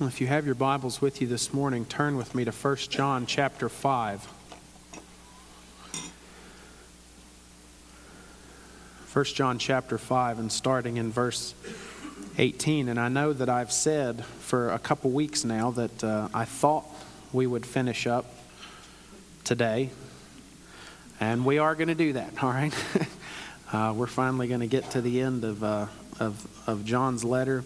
Well, if you have your Bibles with you this morning, turn with me to 1 John chapter 5. 1 John chapter 5 and starting in verse 18. And I know that I've said for a couple weeks now that I thought we would finish up today. And we are going to do that, all right? We're finally going to get to the end of John's letter.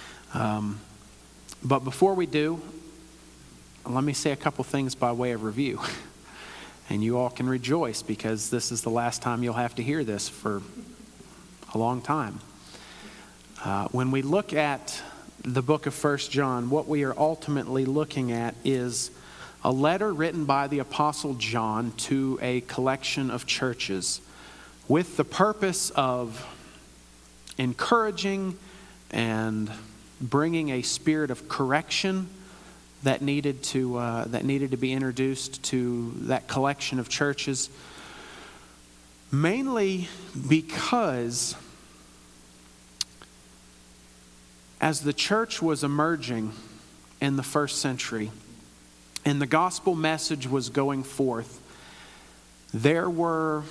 But before we do, let me say a couple things by way of review. And you all can rejoice because this is the last time you'll have to hear this for a long time. When we look at the book of 1 John, what we are ultimately looking at is a letter written by the Apostle John to a collection of churches with the purpose of encouraging and bringing a spirit of correction that needed to be introduced to that collection of churches, mainly because as the church was emerging in the first century and the gospel message was going forth, there were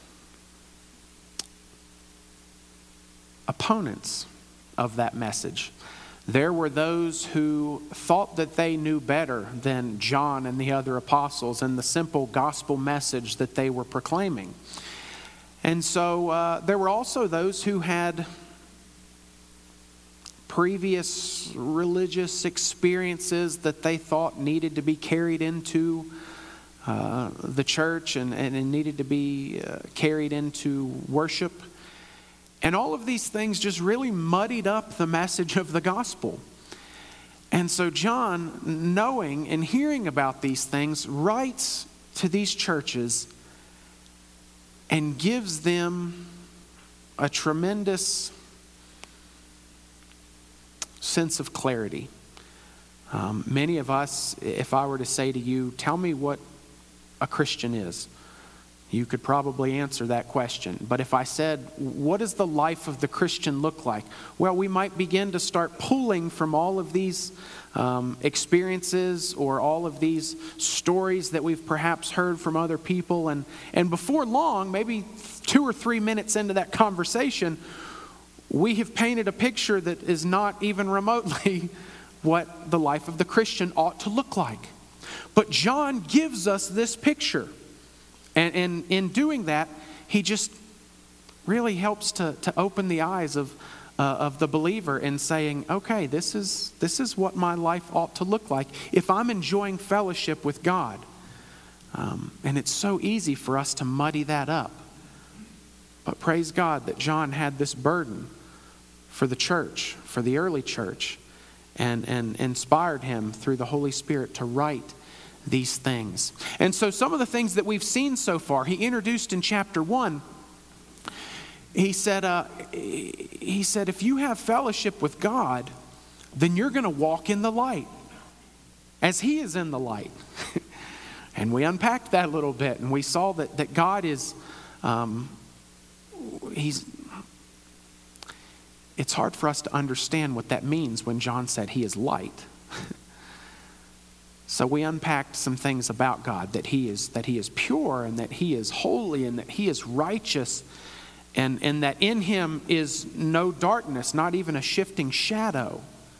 opponents of that message. There were those who thought that they knew better than John and the other apostles and the simple gospel message that they were proclaiming. And so there were also those who had previous religious experiences that they thought needed to be carried into the church and needed to be carried into worship. And all of these things just really muddied up the message of the gospel. And so John, knowing and hearing about these things, writes to these churches and gives them a tremendous sense of clarity. Many of us, if I were to say to you, tell me what a Christian is, you could probably answer that question. But if I said, what does the life of the Christian look like? Well, we might begin to start pulling from all of these experiences or all of these stories that we've perhaps heard from other people. And before long, maybe 2 or 3 minutes into that conversation, we have painted a picture that is not even remotely what the life of the Christian ought to look like. But John gives us this picture. And in doing that, he just really helps to open the eyes of the believer in saying, okay, this is what my life ought to look like if I'm enjoying fellowship with God. And it's so easy for us to muddy that up. But praise God that John had this burden for the church, for the early church, and inspired him through the Holy Spirit to write these things. And so some of the things that we've seen so far, he introduced in chapter 1. He said, if you have fellowship with God, then you're going to walk in the light as he is in the light. And we unpacked that a little bit, and we saw that God is, it's hard for us to understand what that means when John said he is light. So we unpacked some things about God, that he is pure and that he is holy and that he is righteous and that in him is no darkness, not even a shifting shadow.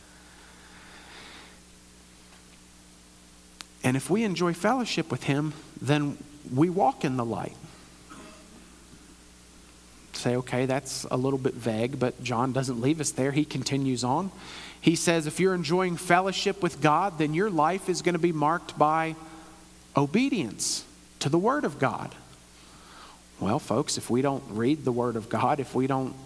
And if we enjoy fellowship with him, then we walk in the light. Say, okay, that's a little bit vague, but John doesn't leave us there. He continues on. He says, if you're enjoying fellowship with God, then your life is going to be marked by obedience to the Word of God. Well, folks, if we don't read the Word of God, if we don't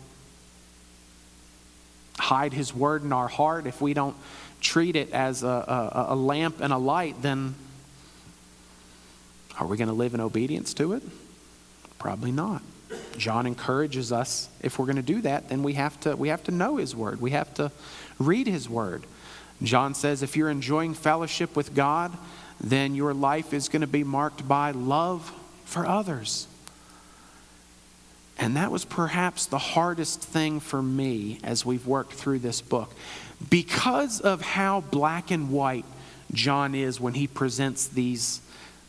hide His Word in our heart, if we don't treat it as a lamp and a light, then are we going to live in obedience to it? Probably not. John encourages us, if we're going to do that, then we have to know His Word. We have to read His Word. John says if you're enjoying fellowship with God, then your life is going to be marked by love for others. And that was perhaps the hardest thing for me as we've worked through this book, because of how black and white John is when he presents these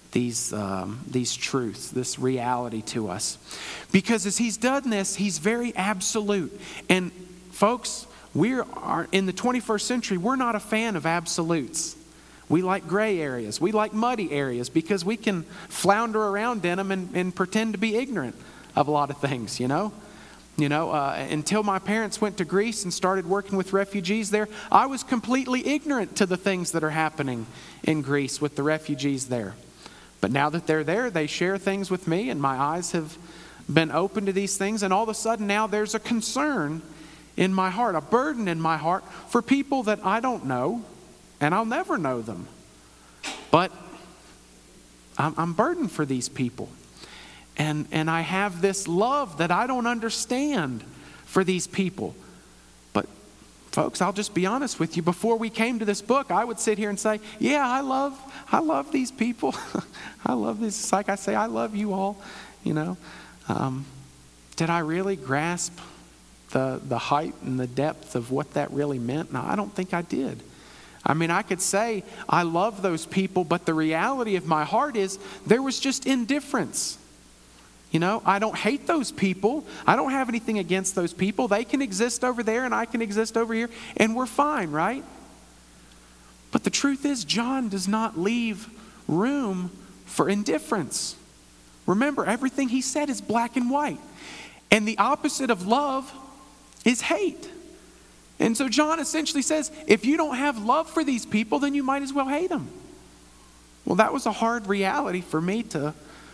truths, this reality to us. Because as he's done this, he's very absolute. And folks, we are in the 21st century, we're not a fan of absolutes. We like gray areas. We like muddy areas because we can flounder around in them and pretend to be ignorant of a lot of things, until my parents went to Greece and started working with refugees there, I was completely ignorant to the things that are happening in Greece with the refugees there. But now that they're there, they share things with me, and my eyes have been open to these things, and all of a sudden now there's a concern in my heart, a burden in my heart for people that I don't know, and I'll never know them. But I'm burdened for these people. And I have this love that I don't understand for these people. But folks, I'll just be honest with you. Before we came to this book, I would sit here and say, yeah, I love these people. I love this. It's like I say, I love you all. Did I really grasp the height and the depth of what that really meant? No, I don't think I did. I mean, I could say I love those people, but the reality of my heart is there was just indifference. I don't hate those people. I don't have anything against those people. They can exist over there and I can exist over here, and we're fine, right? But the truth is, John does not leave room for indifference. Remember, everything he said is black and white. And the opposite of love is hate. And so John essentially says, if you don't have love for these people, then you might as well hate them. Well, that was a hard reality for me to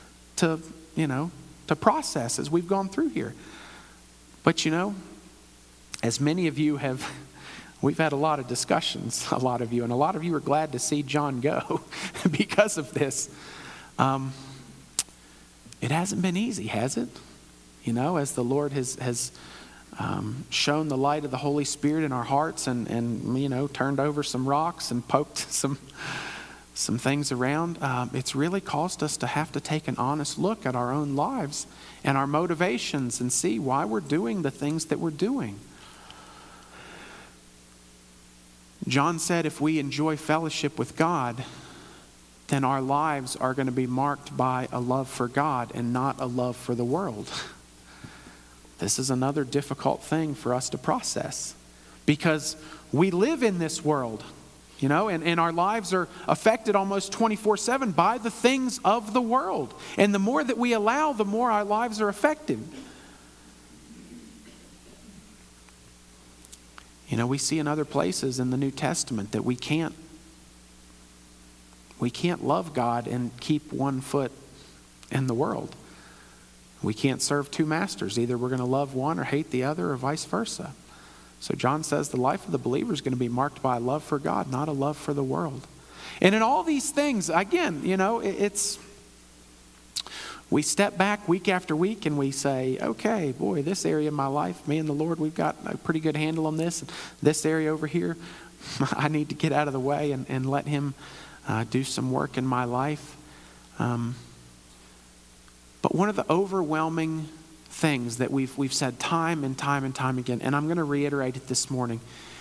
process as we've gone through here. But as many of you have, we've had a lot of discussions, a lot of you, and a lot of you are glad to see John go because of this. It hasn't been easy, has it? As the Lord has shown the light of the Holy Spirit in our hearts and turned over some rocks and poked some things around, it's really caused us to have to take an honest look at our own lives and our motivations and see why we're doing the things that we're doing. John said if we enjoy fellowship with God, then our lives are going to be marked by a love for God and not a love for the world. This is another difficult thing for us to process because we live in this world. And our lives are affected almost 24/7 by the things of the world. And the more that we allow, the more our lives are affected. We see in other places in the New Testament that we can't love God and keep one foot in the world. We can't serve two masters. Either we're going to love one or hate the other, or vice versa. So John says the life of the believer is going to be marked by a love for God, not a love for the world. And in all these things, again, we step back week after week and we say, okay, boy, this area of my life, me and the Lord, we've got a pretty good handle on this. This area over here, I need to get out of the way and let Him do some work in my life. But one of the overwhelming things that we've said time and time and time again, and I'm going to reiterate it this morning,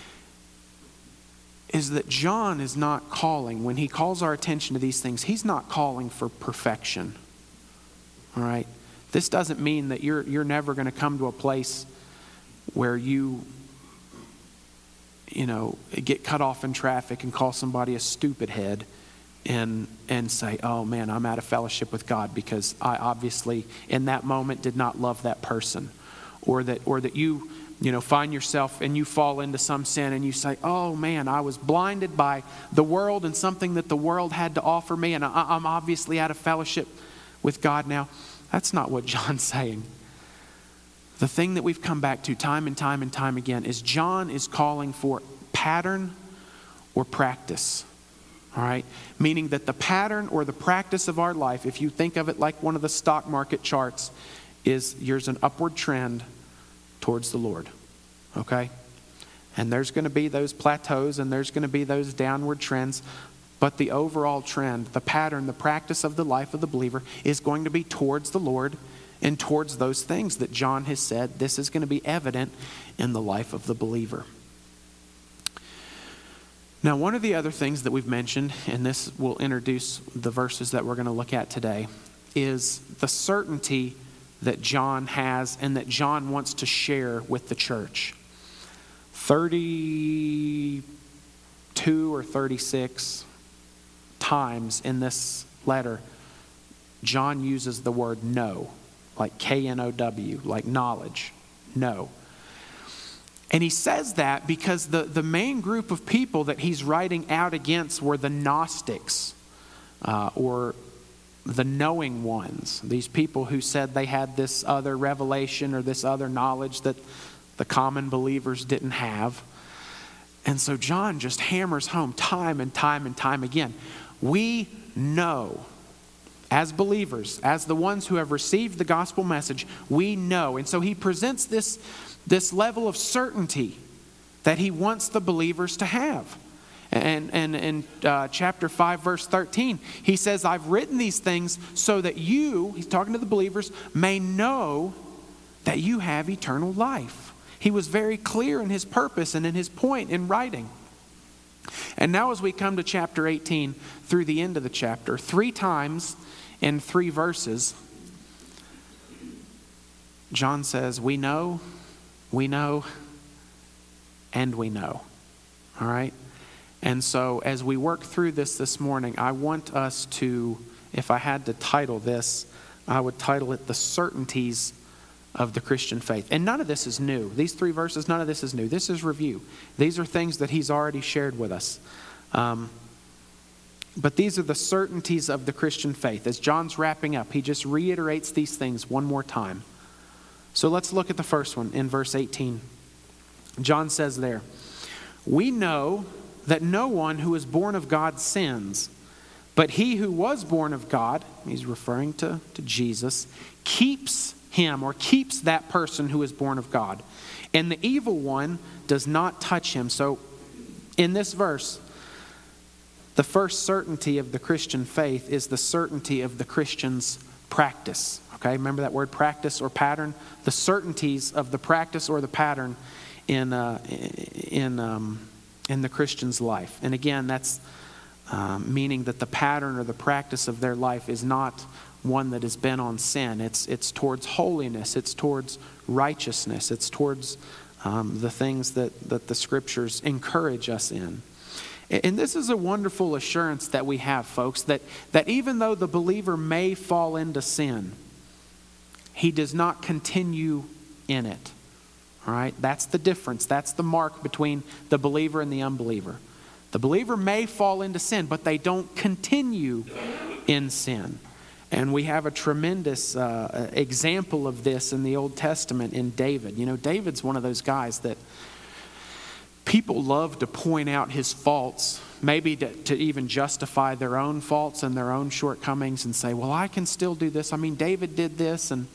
is that John is not calling, when he calls our attention to these things, he's not calling for perfection. All right? This doesn't mean that you're never going to come to a place where you get cut off in traffic and call somebody a stupid head and say, oh man, I'm out of fellowship with God because I obviously in that moment did not love that person. Or that you find yourself and you fall into some sin and you say, oh man, I was blinded by the world and something that the world had to offer me, and I'm obviously out of fellowship with God now. That's not what John's saying. The thing that we've come back to time and time and time again is John is calling for pattern or practice. All right? Meaning that the pattern or the practice of our life, if you think of it like one of the stock market charts, is there's an upward trend towards the Lord. Okay? And there's going to be those plateaus and there's going to be those downward trends. But the overall trend, the pattern, the practice of the life of the believer is going to be towards the Lord and towards those things that John has said this is going to be evident in the life of the believer. Now, one of the other things that we've mentioned, and this will introduce the verses that we're going to look at today, is the certainty that John has and that John wants to share with the church. 32 or 36 times in this letter, John uses the word know, like K-N-O-W, like knowledge, know. And he says that because the main group of people that he's writing out against were the Gnostics, or the knowing ones. These people who said they had this other revelation or this other knowledge that the common believers didn't have. And so John just hammers home time and time and time again. We know, as believers, as the ones who have received the gospel message, we know. And so he presents this level of certainty that he wants the believers to have. And in chapter 5, verse 13, he says, I've written these things so that you, he's talking to the believers, may know that you have eternal life. He was very clear in his purpose and in his point in writing. And now as we come to chapter 18, through the end of the chapter, 3 times in 3 verses, John says, we know, and we know. All right? And so as we work through this morning, I want us to, if I had to title this, I would title it The Certainties of the Christian Faith. And none of this is new. These 3 verses, none of this is new. This is review. These are things that he's already shared with us. But these are the certainties of the Christian faith. As John's wrapping up, he just reiterates these things one more time. So let's look at the first one in verse 18. John says there, we know that no one who is born of God sins, but he who was born of God, he's referring to Jesus, keeps him or keeps that person who is born of God. And the evil one does not touch him. So in this verse, the first certainty of the Christian faith is the certainty of the Christian's practice. Okay, remember that word practice or pattern? The certainties of the practice or the pattern in the Christian's life. And again, that's meaning that the pattern or the practice of their life is not one that has been on sin. It's towards holiness. It's towards righteousness. It's towards the things that the Scriptures encourage us in. And this is a wonderful assurance that we have, folks, that even though the believer may fall into sin, he does not continue in it. All right? That's the difference. That's the mark between the believer and the unbeliever. The believer may fall into sin, but they don't continue in sin. And we have a tremendous example of this in the Old Testament in David. You know, David's one of those guys that people love to point out his faults, maybe to even justify their own faults and their own shortcomings and say, well, I can still do this. I mean, David did this. And,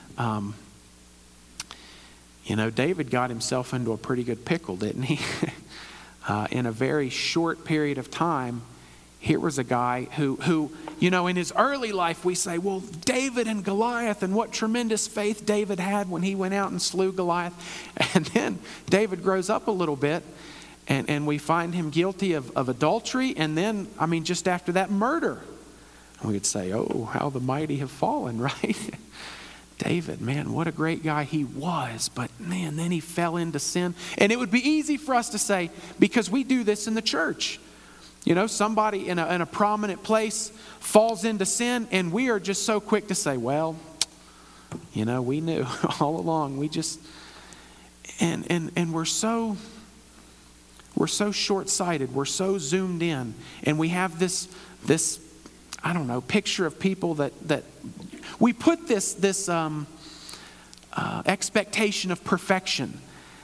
David got himself into a pretty good pickle, didn't he? In a very short period of time, here was a guy who, in his early life, we say, well, David and Goliath, and what tremendous faith David had when he went out and slew Goliath. And then David grows up a little bit, and we find him guilty of adultery, and then, just after that, murder. And we could say, oh, how the mighty have fallen, right? David, man, what a great guy he was. But man, then he fell into sin. And it would be easy for us to say, because we do this in the church. Somebody in a prominent place falls into sin, and we are just so quick to say, well, we knew all along. We just, and we're so short-sighted. We're so zoomed in. And we have this picture of people that we put this expectation of perfection.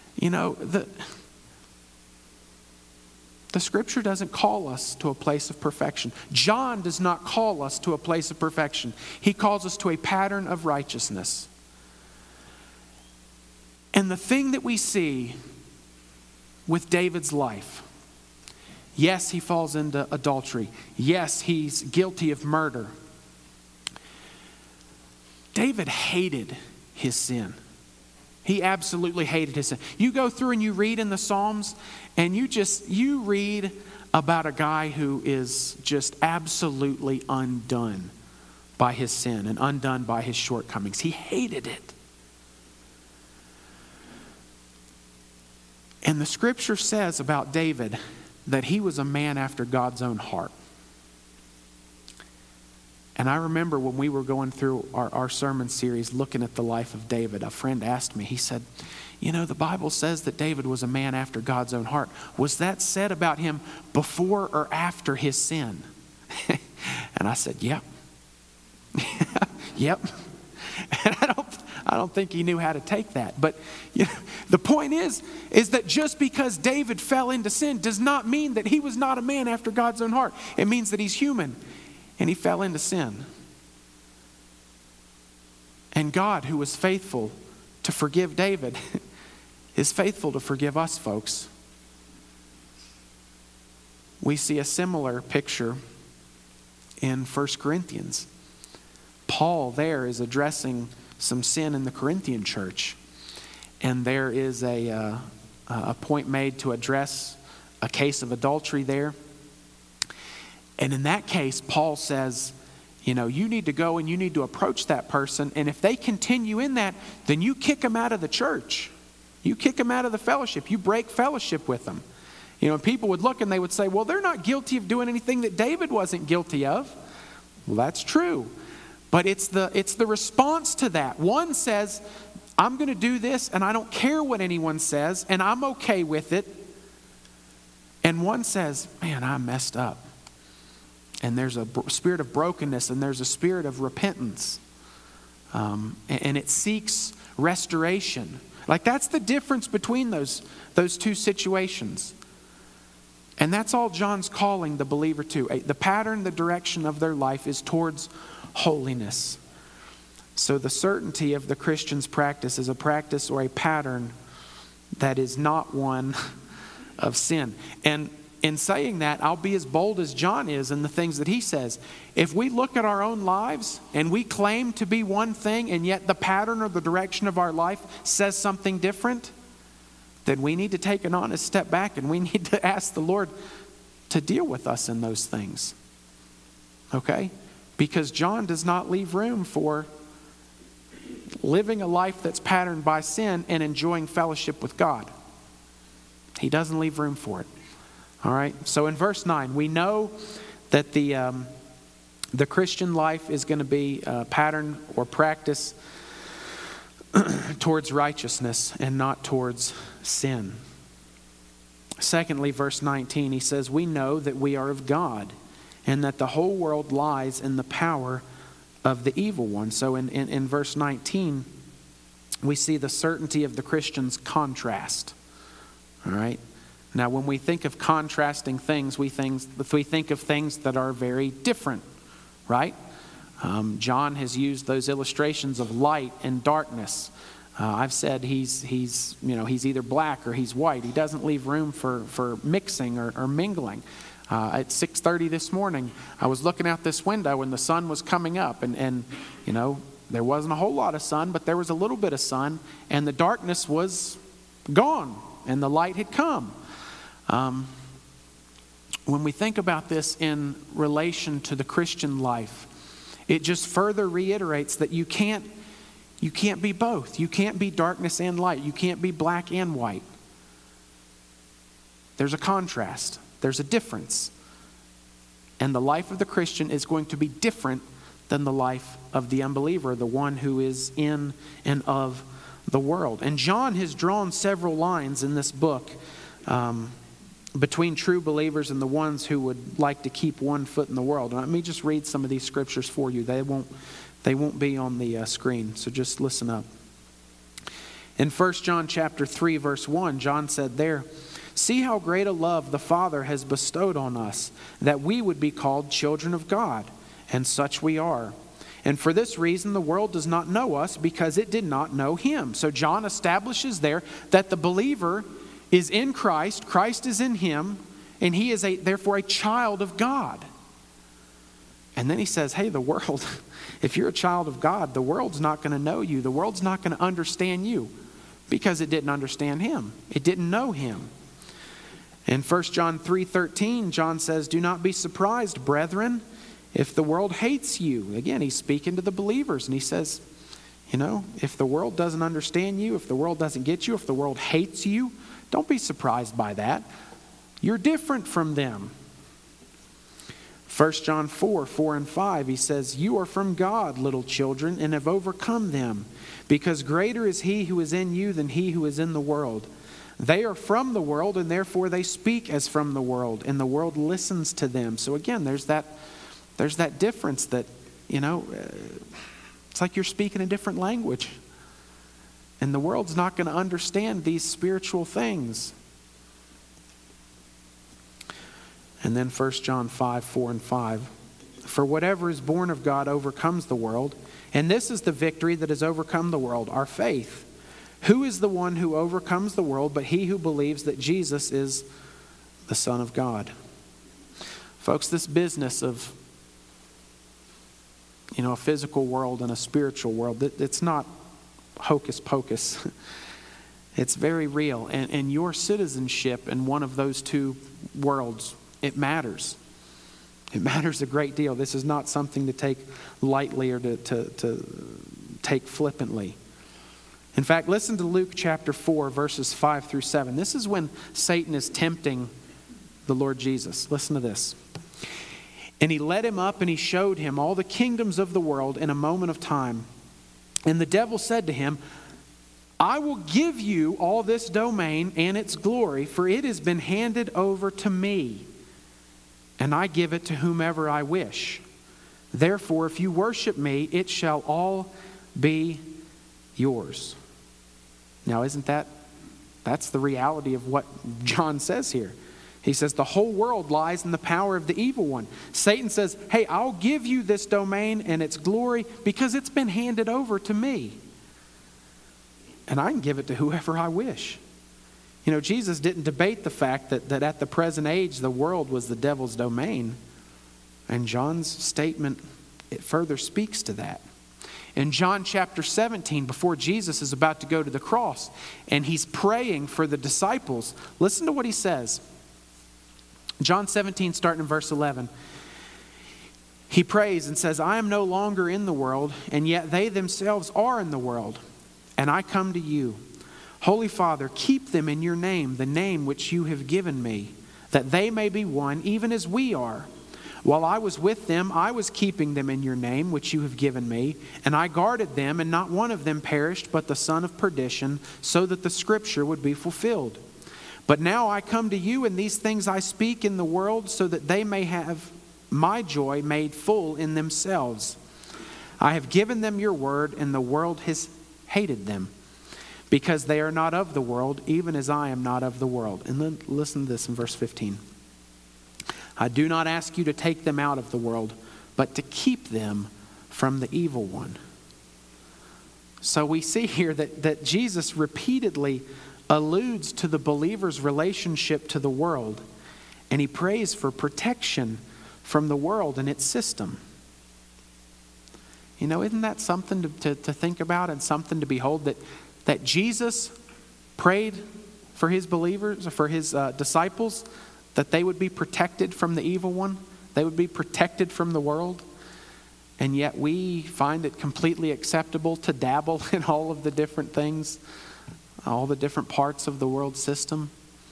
The Scripture doesn't call us to a place of perfection. John does not call us to a place of perfection. He calls us to a pattern of righteousness. And the thing that we see with David's life, yes, he falls into adultery. Yes, he's guilty of murder. David hated his sin. He absolutely hated his sin. You go through and you read in the Psalms, and you read about a guy who is just absolutely undone by his sin and undone by his shortcomings. He hated it. And the scripture says about David that he was a man after God's own heart. And I remember when we were going through our sermon series looking at the life of David, a friend asked me, he said, the Bible says that David was a man after God's own heart. Was that said about him before or after his sin? And I said, yep. Yep. And I don't think he knew how to take that. But the point is that just because David fell into sin does not mean that he was not a man after God's own heart. It means that he's human. And he fell into sin. And God, who was faithful to forgive David, is faithful to forgive us, folks. We see a similar picture in 1 Corinthians. Paul there is addressing some sin in the Corinthian church. And there is a point made to address a case of adultery there. And in that case, Paul says, you need to go and you need to approach that person. And if they continue in that, then you kick them out of the church. You kick them out of the fellowship. You break fellowship with them. And people would look and they would say, well, they're not guilty of doing anything that David wasn't guilty of. Well, that's true. But it's the response to that. One says, I'm going to do this and I don't care what anyone says and I'm okay with it. And one says, man, I messed up. And there's a spirit of brokenness and there's a spirit of repentance. And it seeks restoration. Like that's the difference between those two situations. And that's all John's calling the believer to. The pattern, the direction of their life is towards holiness. So the certainty of the Christian's practice is a practice or a pattern that is not one of sin. And in saying that, I'll be as bold as John is in the things that he says. If we look at our own lives and we claim to be one thing and yet the pattern or the direction of our life says something different, then we need to take an honest step back and we need to ask the Lord to deal with us in those things. Okay? Because John does not leave room for living a life that's patterned by sin and enjoying fellowship with God. He doesn't leave room for it. All right, so in verse 9, we know that the Christian life is going to be a pattern or practice towards righteousness and not towards sin. Secondly, verse 19, he says, we know that we are of God and that the whole world lies in the power of the evil one. So in verse 19, we see the certainty of the Christian's contrast. All right. Now, when we think of contrasting things, we think of things that are very different, right? John has used those illustrations of light and darkness. I've said he's either black or he's white. He doesn't leave room for mixing or mingling. At 6:30 this morning, I was looking out this window and the sun was coming up, and there wasn't a whole lot of sun, but there was a little bit of sun, and the darkness was gone, and the light had come. When we think about this in relation to the Christian life, it just further reiterates that you can't be both. You can't be darkness and light. You can't be black and white. There's a contrast. There's a difference. And the life of the Christian is going to be different than the life of the unbeliever, the one who is in and of the world. And John has drawn several lines in this book between true believers and the ones who would like to keep one foot in the world. And let me just read some of these scriptures for you. They won't be on the screen, so just listen up. In 1 John chapter 3, verse 1, John said there, "See how great a love the Father has bestowed on us, that we would be called children of God, and such we are. And for this reason the world does not know us, because it did not know him." So John establishes there that the believer is in Christ, Christ is in him, and he is therefore a child of God. And then he says, hey, the world, if you're a child of God, the world's not going to know you. The world's not going to understand you because it didn't understand him. It didn't know him. In 1 John 3:13, John says, do not be surprised, brethren, if the world hates you. Again, he's speaking to the believers, and he says, if the world doesn't understand you, if the world doesn't get you, if the world hates you, don't be surprised by that. You're different from them. 1 John 4:4 and 5, he says, you are from God, little children, and have overcome them, because greater is he who is in you than he who is in the world. They are from the world, and therefore they speak as from the world, and the world listens to them. So again, there's that difference that, it's like you're speaking a different language. And the world's not going to understand these spiritual things. And then 1 John 5:4 and 5. For whatever is born of God overcomes the world, and this is the victory that has overcome the world, our faith. Who is the one who overcomes the world but he who believes that Jesus is the Son of God? Folks, this business of a physical world and a spiritual world, it's not hocus pocus. It's very real. And your citizenship in one of those two worlds, it matters. It matters a great deal. This is not something to take lightly or to take flippantly. In fact, listen to Luke chapter 4, verses 5 through 7. This is when Satan is tempting the Lord Jesus. Listen to this. And he led him up and he showed him all the kingdoms of the world in a moment of time. And the devil said to him, I will give you all this domain and its glory, for it has been handed over to me, and I give it to whomever I wish. Therefore, if you worship me, it shall all be yours. Now, that's the reality of what John says here. He says the whole world lies in the power of the evil one. Satan says, hey, I'll give you this domain and its glory because it's been handed over to me. And I can give it to whoever I wish. Jesus didn't debate the fact that at the present age, the world was the devil's domain. And John's statement, it further speaks to that. In John chapter 17, before Jesus is about to go to the cross, and he's praying for the disciples, listen to what he says. John 17, starting in verse 11. He prays and says, I am no longer in the world, and yet they themselves are in the world, and I come to you. Holy Father, keep them in your name, the name which you have given me, that they may be one, even as we are. While I was with them, I was keeping them in your name, which you have given me, and I guarded them, and not one of them perished, but the son of perdition, so that the scripture would be fulfilled. But now I come to you, and these things I speak in the world, so that they may have my joy made full in themselves. I have given them your word, and the world has hated them, because they are not of the world, even as I am not of the world. And then listen to this in verse 15. I do not ask you to take them out of the world, but to keep them from the evil one. So we see here that Jesus repeatedly alludes to the believer's relationship to the world, and he prays for protection from the world and its system. Isn't that something to think about and something to behold, that Jesus prayed for his believers, for his disciples, that they would be protected from the evil one, they would be protected from the world, and yet we find it completely acceptable to dabble in all of the different things, all the different parts of the world system.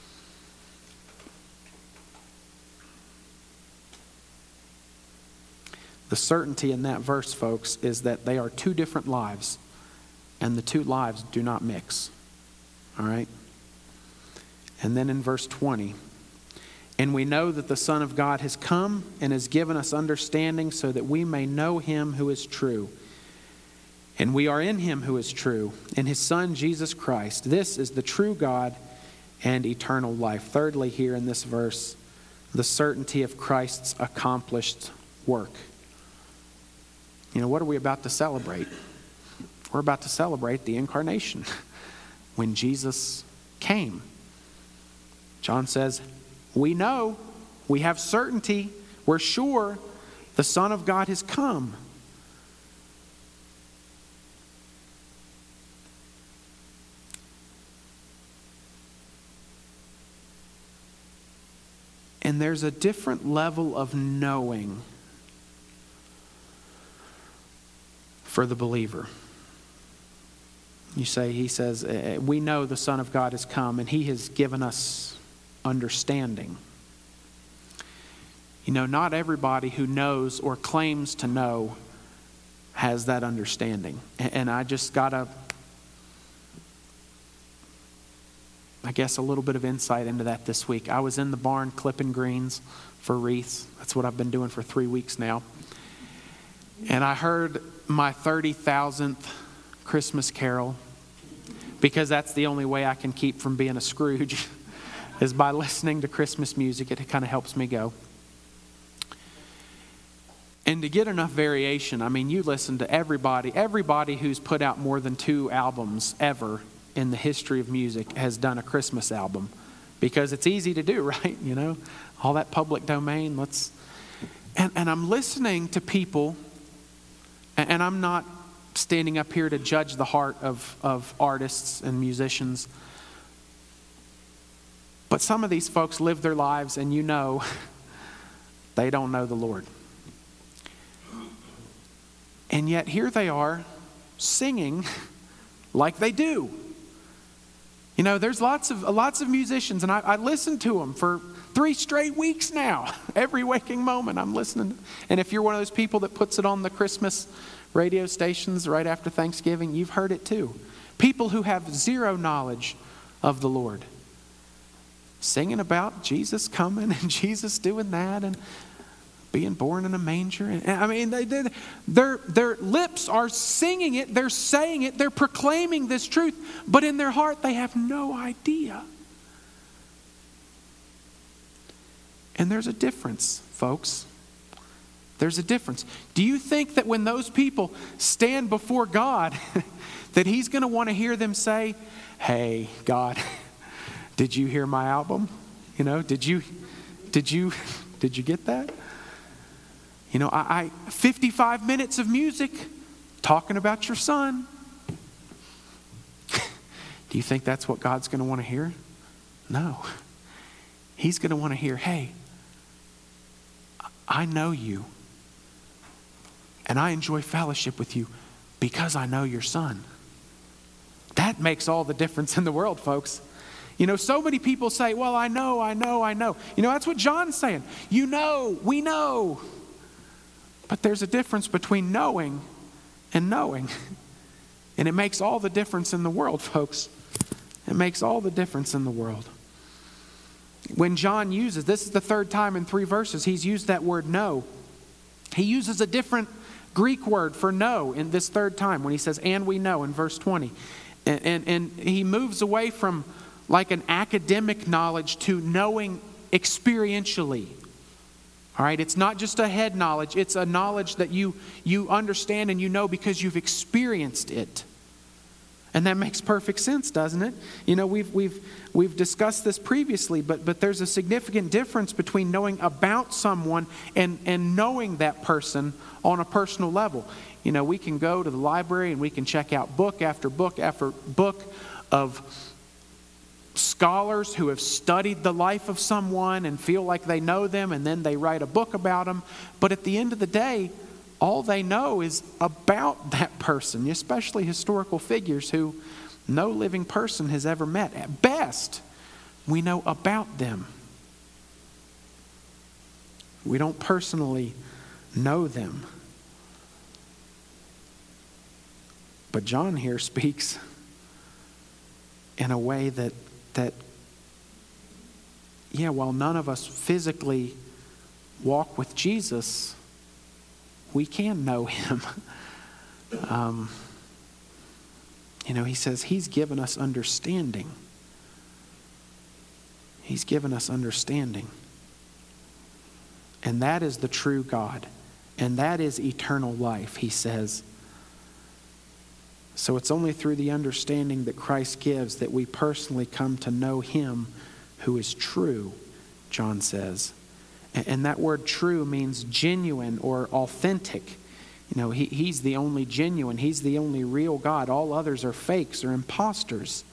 The certainty in that verse, folks, is that they are two different lives, and the two lives do not mix. All right? And then in verse 20, and we know that the Son of God has come and has given us understanding so that we may know him who is true. And we are in him who is true, in his Son, Jesus Christ. This is the true God and eternal life. Thirdly, here in this verse, the certainty of Christ's accomplished work. What are we about to celebrate? We're about to celebrate the incarnation, when Jesus came. John says, we know, we have certainty, we're sure the The Son of God has come. And there's a different level of knowing for the believer. He says, we know the Son of God has come and He has given us understanding. You know, not everybody who knows or claims to know has that understanding. And I just got a little bit of insight into that this week. I was in the barn clipping greens for wreaths. That's what I've been doing for 3 weeks now. And I heard my 30,000th Christmas carol, because that's the only way I can keep from being a Scrooge is by listening to Christmas music. It kind of helps me go. And to get enough variation, I mean, you listen to everybody who's put out more than 2 albums ever in the history of music has done a Christmas album, because it's easy to do, right? You know, all that public domain. And I'm listening to people, and I'm not standing up here to judge the heart of artists and musicians, but some of these folks live their lives, and you know they don't know the Lord. And yet here they are singing like they do. You know, there's lots of musicians, and I listen to them for 3 straight weeks now. Every waking moment I'm listening. And if you're one of those people that puts it on the Christmas radio stations right after Thanksgiving, you've heard it too. People who have zero knowledge of the Lord, singing about Jesus coming and Jesus doing that and being born in a manger. And I mean, their lips are singing it, they're saying it, they're proclaiming this truth, but in their heart they have no idea. And there's a difference, folks. There's a difference. Do you think that when those people stand before God, that He's going to want to hear them say, "Hey, God, did you hear my album? You know, did you get that? You know, I 55 minutes of music talking about your son." Do you think that's what God's going to want to hear? No. He's going to want to hear, "Hey, I know you, and I enjoy fellowship with you because I know your son." That makes all the difference in the world, folks. You know, so many people say, "Well, I know." You know, that's what John's saying. You know, we know. But there's a difference between knowing and knowing. And it makes all the difference in the world, folks. It makes all the difference in the world. When John uses, this is the 3rd time in 3 verses, he's used that word know. He uses a different Greek word for know in this 3rd time when he says, "and we know" in verse 20. And he moves away from like an academic knowledge to knowing experientially. All right, it's not just a head knowledge, it's a knowledge that you understand and you know because you've experienced it. And that makes perfect sense, doesn't it? You know, we've discussed this previously, but there's a significant difference between knowing about someone and knowing that person on a personal level. You know, we can go to the library and we can check out book after book after book of scholars who have studied the life of someone and feel like they know them, and then they write a book about them. But at the end of the day, all they know is about that person, especially historical figures who no living person has ever met. At best, we know about them. We don't personally know them. But John here speaks in a way that while none of us physically walk with Jesus, we can know Him. You know, he says He's given us understanding. He's given us understanding. And that is the true God. And that is eternal life, he says. So it's only through the understanding that Christ gives that we personally come to know Him who is true, John says. And that word true means genuine or authentic. He's the only genuine. He's the only real God. All others are fakes or imposters.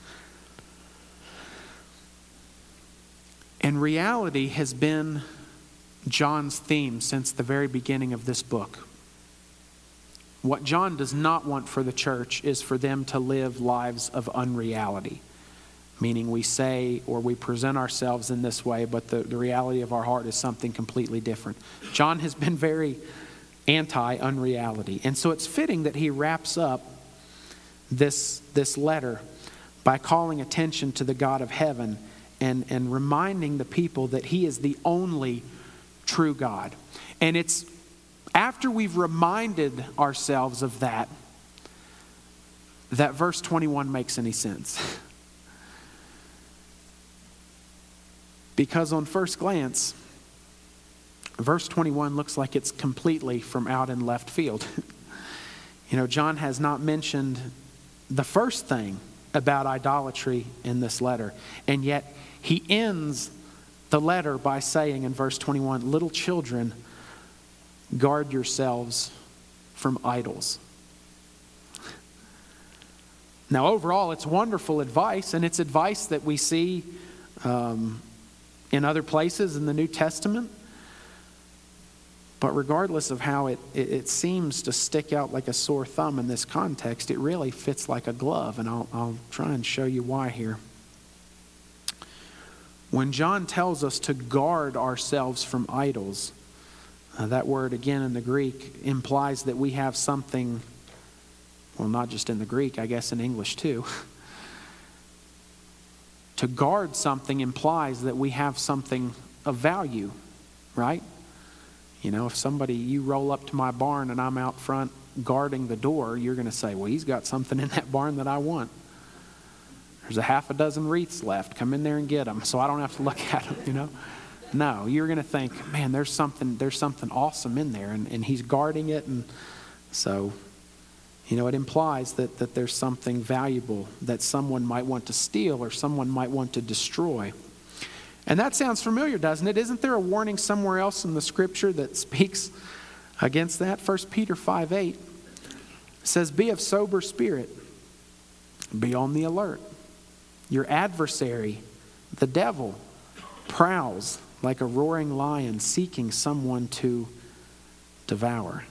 And reality has been John's theme since the very beginning of this book. What John does not want for the church is for them to live lives of unreality. Meaning we say or we present ourselves in this way, but the reality of our heart is something completely different. John has been very anti-unreality. And so it's fitting that he wraps up this letter by calling attention to the God of heaven and reminding the people that he is the only true God. And it's after we've reminded ourselves of that verse 21 makes any sense. Because on first glance, verse 21 looks like it's completely from out in left field. John has not mentioned the first thing about idolatry in this letter. And yet he ends the letter by saying in verse 21, little children, guard yourselves from idols. Now overall, it's wonderful advice, and it's advice that we see in other places in the New Testament. But regardless of how it seems to stick out like a sore thumb in this context, it really fits like a glove. And I'll try and show you why here. When John tells us to guard ourselves from idols, that word again in the Greek implies that we have something, well, not just in the Greek, I guess in English too. To guard something implies that we have something of value, right? If you roll up to my barn and I'm out front guarding the door, you're going to say, well, he's got something in that barn that I want. There's a half a dozen wreaths left. Come in there and get them so I don't have to look at them, No, you're going to think, man, there's something awesome in there, and he's guarding it. And so, it implies that there's something valuable that someone might want to steal or someone might want to destroy. And that sounds familiar, doesn't it? Isn't there a warning somewhere else in the scripture that speaks against that? 1 Peter 5:8 says, be of sober spirit. Be on the alert. Your adversary, the devil, prowls like a roaring lion seeking someone to devour.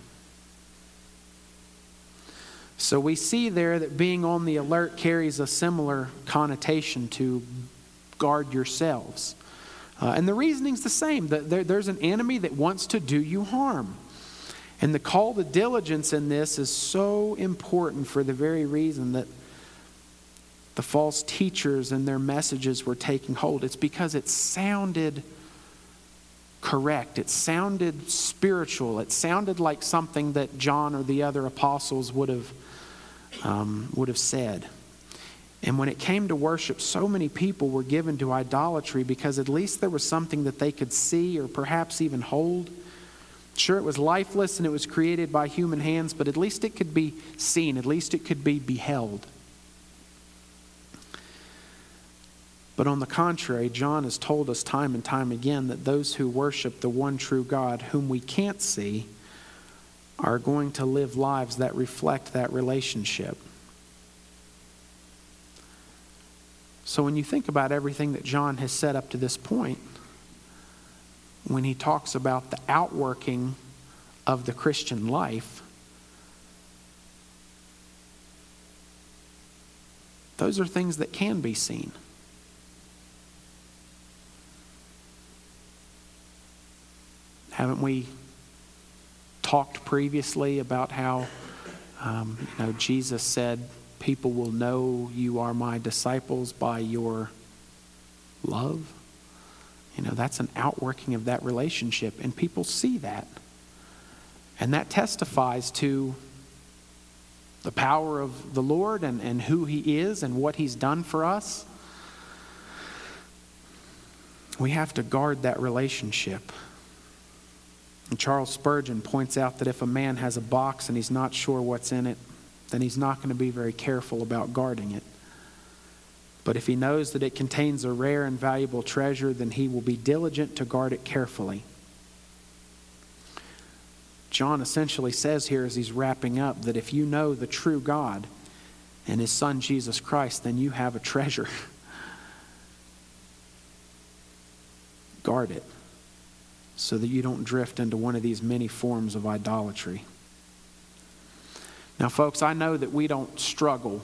So we see there that being on the alert carries a similar connotation to guard yourselves. And the reasoning's the same. There's an enemy that wants to do you harm. And the call to diligence in this is so important for the very reason that the false teachers and their messages were taking hold. It's because it sounded correct. It sounded spiritual. It sounded like something that John or the other apostles would have said. And when it came to worship, so many people were given to idolatry because at least there was something that they could see or perhaps even hold. Sure, it was lifeless and it was created by human hands, but at least it could be seen. At least it could be beheld. But on the contrary, John has told us time and time again that those who worship the one true God, whom we can't see, are going to live lives that reflect that relationship. So when you think about everything that John has said up to this point, when he talks about the outworking of the Christian life, those are things that can be seen. Haven't we talked previously about how Jesus said, people will know you are my disciples by your love? That's an outworking of that relationship, and people see that. And that testifies to the power of the Lord and who He is and what He's done for us. We have to guard that relationship. And Charles Spurgeon points out that if a man has a box and he's not sure what's in it, then he's not going to be very careful about guarding it. But if he knows that it contains a rare and valuable treasure, then he will be diligent to guard it carefully. John essentially says here as he's wrapping up that if you know the true God and his Son Jesus Christ, then you have a treasure. Guard it so that you don't drift into one of these many forms of idolatry. Now, folks, I know that we don't struggle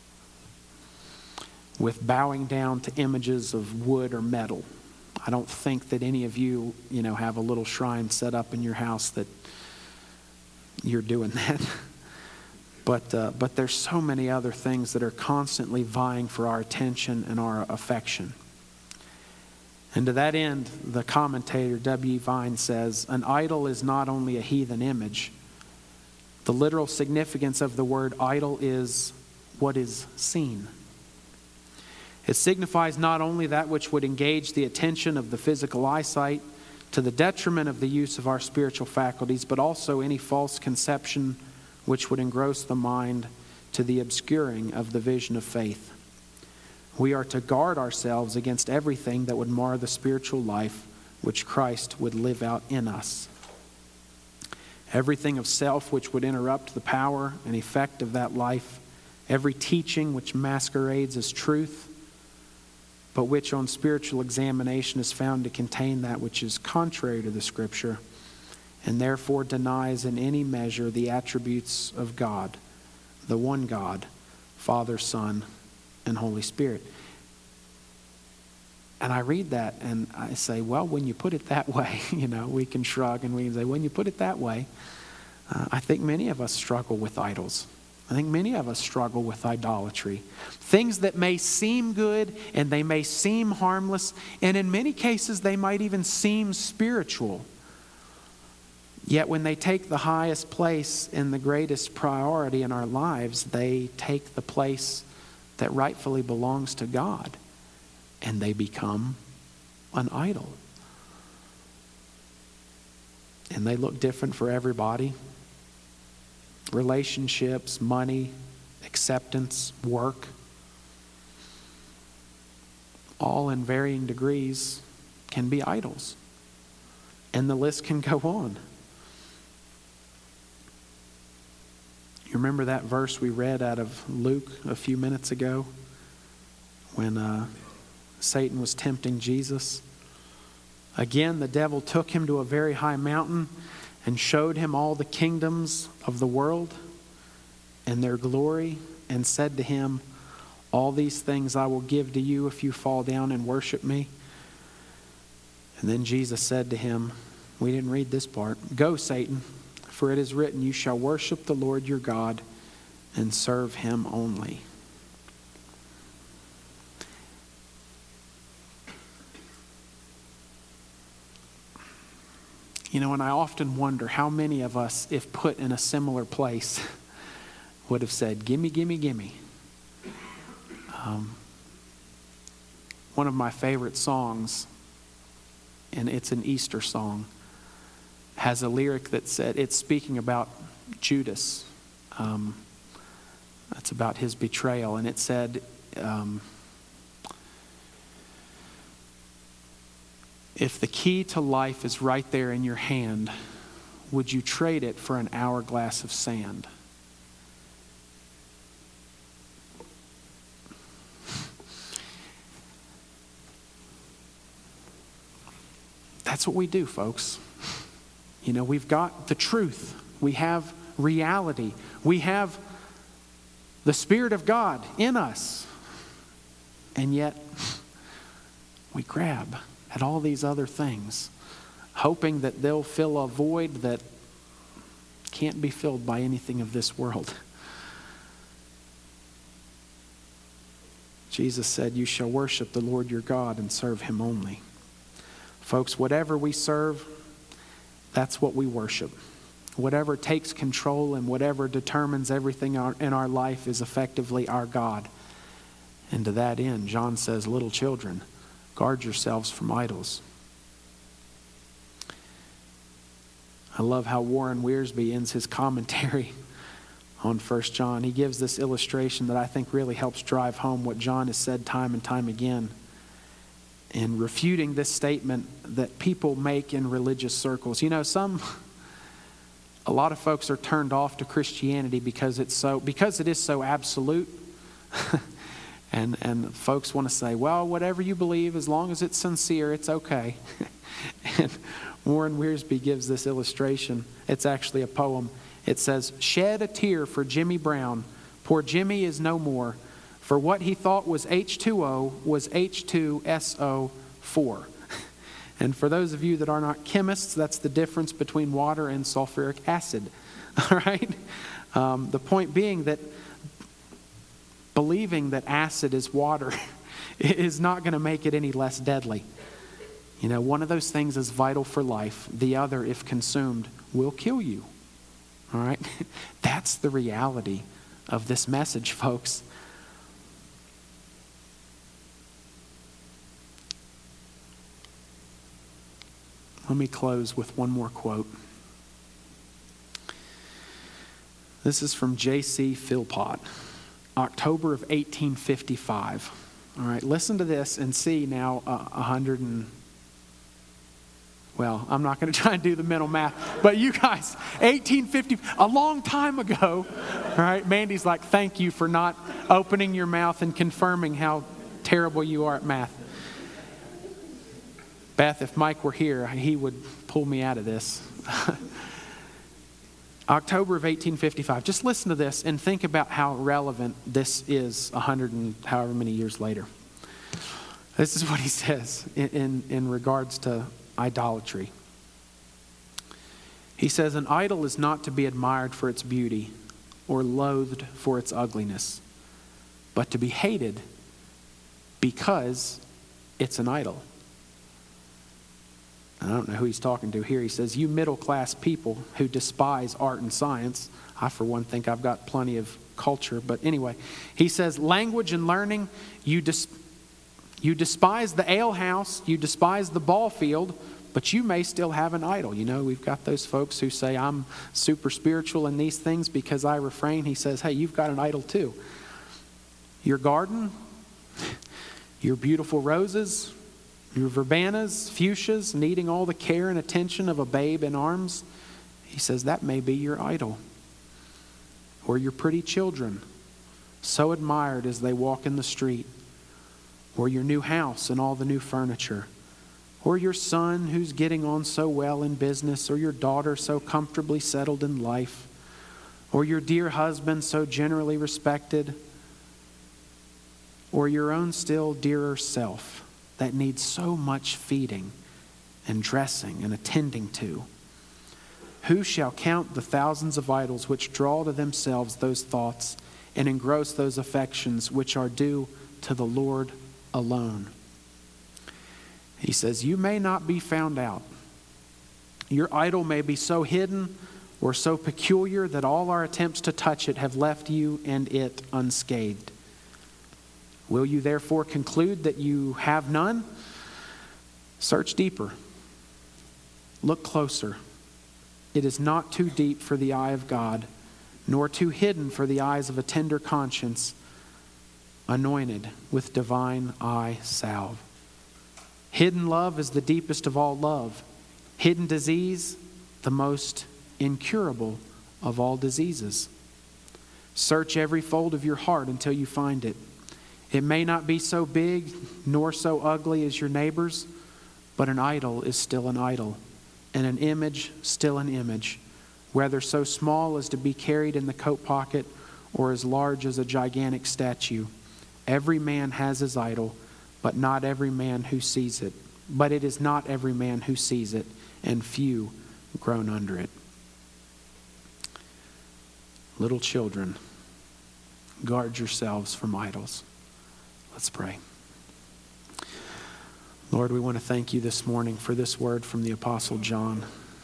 with bowing down to images of wood or metal. I don't think that any of you, have a little shrine set up in your house that you're doing that. But there's so many other things that are constantly vying for our attention and our affection. And to that end, the commentator W. Vine says, an idol is not only a heathen image. The literal significance of the word idol is what is seen. It signifies not only that which would engage the attention of the physical eyesight to the detriment of the use of our spiritual faculties, but also any false conception which would engross the mind to the obscuring of the vision of faith. We are to guard ourselves against everything that would mar the spiritual life which Christ would live out in us. Everything of self which would interrupt the power and effect of that life, every teaching which masquerades as truth, but which on spiritual examination is found to contain that which is contrary to the Scripture, and therefore denies in any measure the attributes of God, the one God, Father, Son, and Holy Spirit. And I read that and I say, well, when you put it that way, we can shrug and we can say, when you put it that way, I think many of us struggle with idols. I think many of us struggle with idolatry. Things that may seem good and they may seem harmless, and in many cases they might even seem spiritual. Yet when they take the highest place and the greatest priority in our lives, they take the place that rightfully belongs to God, and they become an idol. And they look different for everybody. Relationships, money, acceptance, work, all in varying degrees can be idols. And the list can go on. You remember that verse we read out of Luke a few minutes ago when Satan was tempting Jesus? Again, the devil took him to a very high mountain and showed him all the kingdoms of the world and their glory, and said to him, all these things I will give to you if you fall down and worship me. And then Jesus said to him, we didn't read this part, go, Satan, for it is written, you shall worship the Lord your God and serve him only. And I often wonder how many of us, if put in a similar place, would have said, gimme, gimme, gimme. One of my favorite songs, and it's an Easter song, has a lyric that said, it's speaking about Judas. It's about his betrayal. And it said, if the key to life is right there in your hand, would you trade it for an hourglass of sand? That's what we do, folks. We've got the truth. We have reality. We have the Spirit of God in us. And yet, we grab at all these other things, hoping that they'll fill a void that can't be filled by anything of this world. Jesus said, you shall worship the Lord your God and serve him only. Folks, whatever we serve, that's what we worship. Whatever takes control and whatever determines everything in our life is effectively our God. And to that end, John says, little children, guard yourselves from idols. I love how Warren Wiersbe ends his commentary on 1 John. He gives this illustration that I think really helps drive home what John has said time and time again in refuting this statement that people make in religious circles. a lot of folks are turned off to Christianity because it is so absolute. and folks want to say, well, whatever you believe, as long as it's sincere, it's okay. And Warren Wiersbe gives this illustration. It's actually a poem. It says, "Shed a tear for Jimmy Brown. Poor Jimmy is no more. For what he thought was H2O was H2SO4. And for those of you that are not chemists, that's the difference between water and sulfuric acid. All right? The point being that believing that acid is water is not going to make it any less deadly. You know, one of those things is vital for life. The other, if consumed, will kill you. All right? That's the reality of this message, folks. Let me close with one more quote. This is from J.C. Philpott, October of 1855. All right, listen to this and see now I'm not going to try and do the mental math, but you guys, 1850, a long time ago, all right, Mandy's like, thank you for not opening your mouth and confirming how terrible you are at math. Beth, if Mike were here, he would pull me out of this. October of 1855. Just listen to this and think about how relevant this is 100 and however many years later. This is what he says in regards to idolatry. He says, an idol is not to be admired for its beauty or loathed for its ugliness, but to be hated because it's an idol. I don't know who he's talking to here. He says, you middle-class people who despise art and science. I, for one, think I've got plenty of culture. But anyway, he says, language and learning, you despise the alehouse, you despise the ball field, but you may still have an idol. You know, we've got those folks who say, I'm super spiritual in these things because I refrain. He says, hey, you've got an idol too. Your garden, your beautiful roses, your verbenas, fuchsias, needing all the care and attention of a babe in arms. He says that may be your idol. Or your pretty children, so admired as they walk in the street. Or your new house and all the new furniture. Or your son who's getting on so well in business. Or your daughter so comfortably settled in life. Or your dear husband so generally respected. Or your own still dearer self that needs so much feeding and dressing and attending to. Who shall count the thousands of idols which draw to themselves those thoughts and engross those affections which are due to the Lord alone? He says, you may not be found out. Your idol may be so hidden or so peculiar that all our attempts to touch it have left you and it unscathed. Will you therefore conclude that you have none? Search deeper. Look closer. It is not too deep for the eye of God, nor too hidden for the eyes of a tender conscience, anointed with divine eye salve. Hidden love is the deepest of all love. Hidden disease, the most incurable of all diseases. Search every fold of your heart until you find it. It may not be so big nor so ugly as your neighbor's, but an idol is still an idol, and an image still an image, whether so small as to be carried in the coat pocket or as large as a gigantic statue. Every man has his idol, but not every man who sees it. But it is not every man who sees it, and few groan under it. Little children, guard yourselves from idols. Let's pray. Lord, we want to thank you this morning for this word from the Apostle John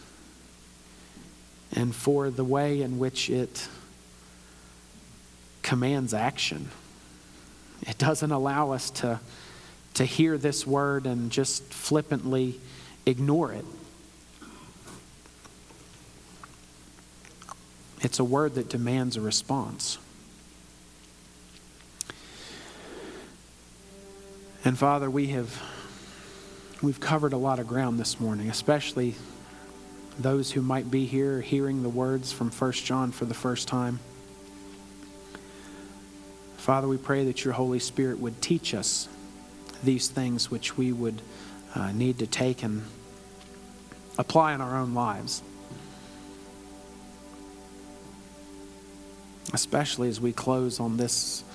and for the way in which it commands action. It doesn't allow us to hear this word and just flippantly ignore it. It's a word that demands a response. And Father, we've covered a lot of ground this morning, especially those who might be here hearing the words from 1 John for the first time. Father, we pray that your Holy Spirit would teach us these things which we would need to take and apply in our own lives. Especially as we close on this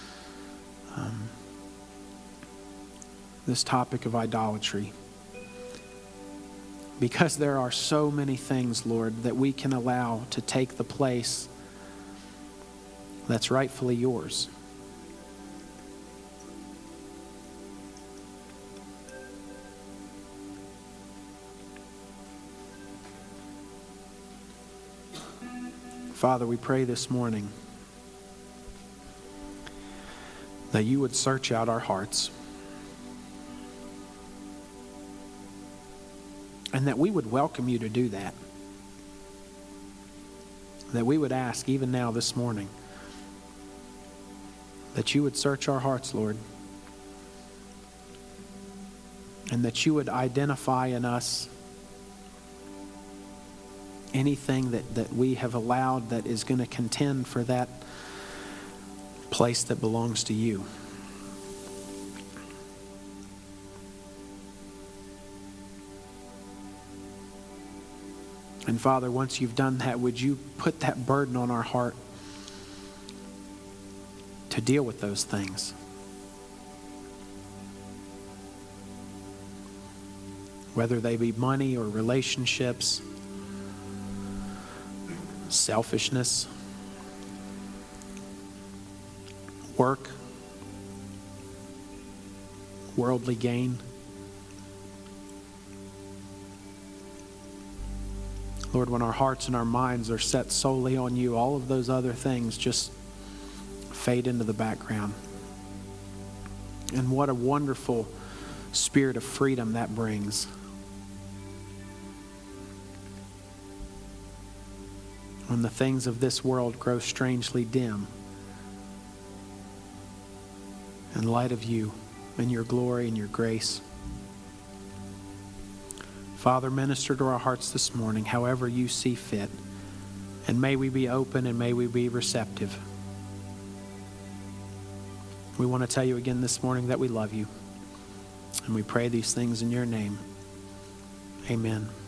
topic of idolatry. Because there are so many things, Lord, that we can allow to take the place that's rightfully yours. Father, we pray this morning that you would search out our hearts and that we would welcome you to do that. That we would ask even now this morning that you would search our hearts, Lord, and that you would identify in us anything that we have allowed that is going to contend for that place that belongs to you. And Father, once you've done that, would you put that burden on our heart to deal with those things? Whether they be money or relationships, selfishness, work, worldly gain. Lord, when our hearts and our minds are set solely on you, all of those other things just fade into the background. And what a wonderful spirit of freedom that brings. When the things of this world grow strangely dim in light of you and your glory and your grace. Father, minister to our hearts this morning, however you see fit. And may we be open and may we be receptive. We want to tell you again this morning that we love you. And we pray these things in your name. Amen.